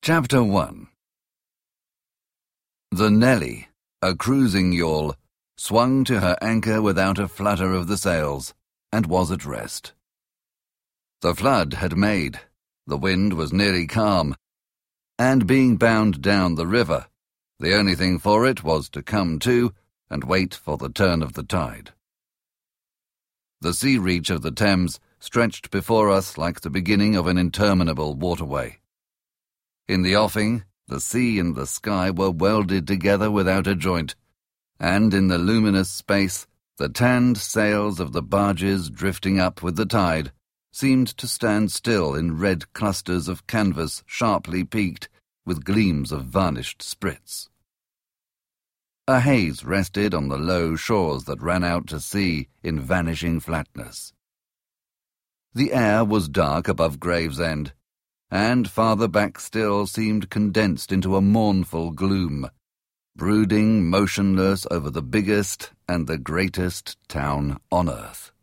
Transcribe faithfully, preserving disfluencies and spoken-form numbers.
Chapter one. The Nelly, a cruising yawl, swung to her anchor without a flutter of the sails, and was at rest. The flood had made, the wind was nearly calm, and being bound down the river, the only thing for it was to come to and wait for the turn of the tide. The sea reach of the Thames stretched before us like the beginning of an interminable waterway. In the offing, the sea and the sky were welded together without a joint, and in the luminous space, the tanned sails of the barges drifting up with the tide seemed to stand still in red clusters of canvas sharply peaked with gleams of varnished sprits. A haze rested on the low shores that ran out to sea in vanishing flatness. The air was dark above Gravesend, and farther back still seemed condensed into a mournful gloom, brooding motionless over the biggest and the greatest town on earth.